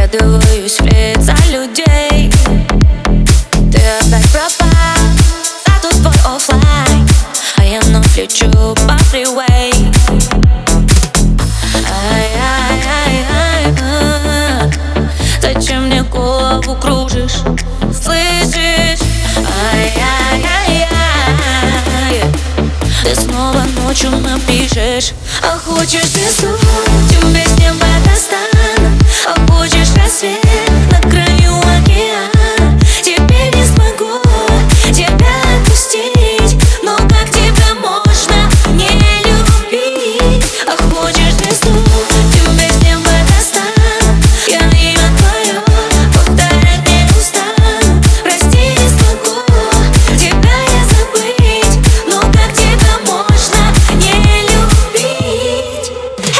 Вглядываюсь в лица людей. Ты опять пропал, а тут твой оффлайн, а я вновь лечу по фривей. Зачем мне голову кружишь? Слышишь? Ты снова ночью напишешь. А хочешь весну, тебе с неба достану. А хочешь рассвет на краю океана. Теперь не смогу тебя отпустить, но как тебя можно не любить? А хочешь весну, тебе с неба достану. Я имя твое повторять не устану. Прости, не смогу тебя я забыть, но как тебя можно не любить?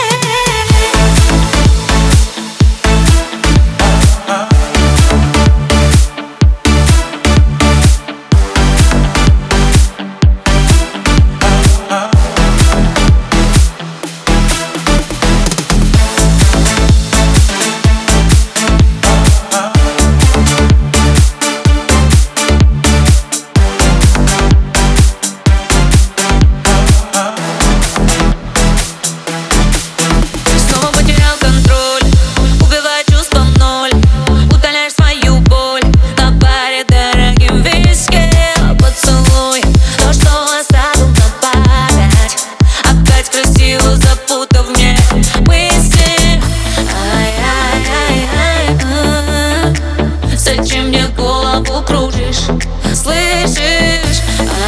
Зачем мне голову кружишь? Слышишь?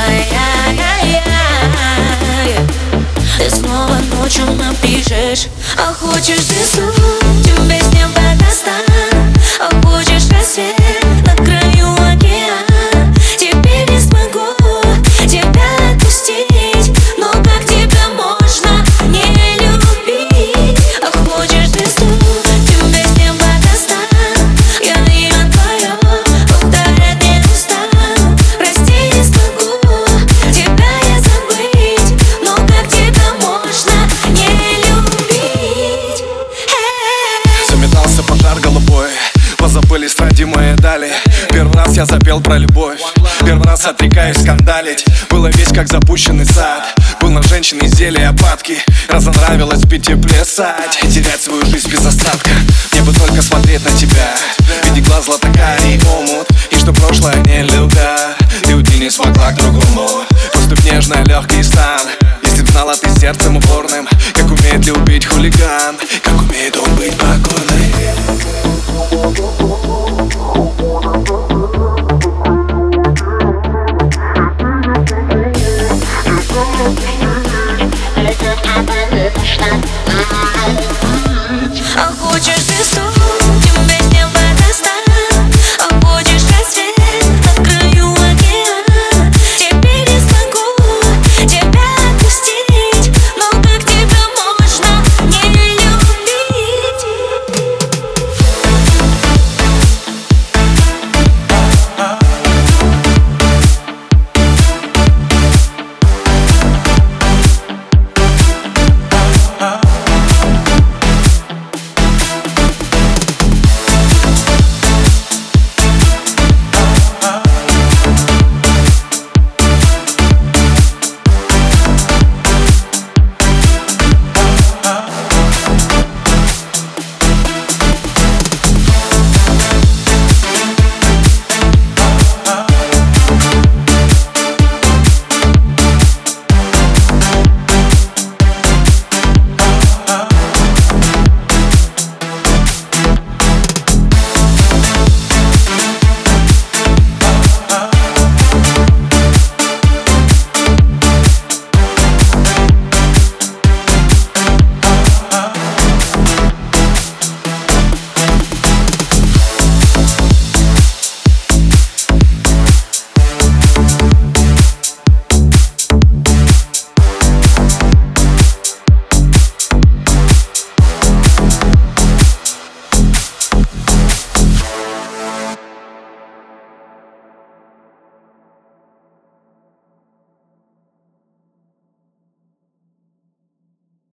Ты снова ночью напишешь. А хочешь весну, тебе с неба достану. А хочешь рассвет на краю океана. Теперь не смогу тебя отпустить, но как тебя можно не любить? А хочешь весну, тебе с неба достану. Я имя твое повторять не устану. Прости, не смогу тебя я забыть, но как тебя можно не любить? Заметался пожар голубой, позабылись родимые дали. Первый раз я запел про любовь, первый раз отрекаюсь скандалить. Было весь как запущенный сад, был на женщине зелье опадки. Разонравилось пить и плясать, терять свою жизнь без остатка. Мне бы только смотреть на тебя, видеть глаз златокарий омут. И что прошлое не любя, ты уйти не смогла к другому. Просто в нежный легкий стан. Если б знала ты сердцем упорным, как умеет любить хулиган, как умеет он быть покорный. А хочешь весну,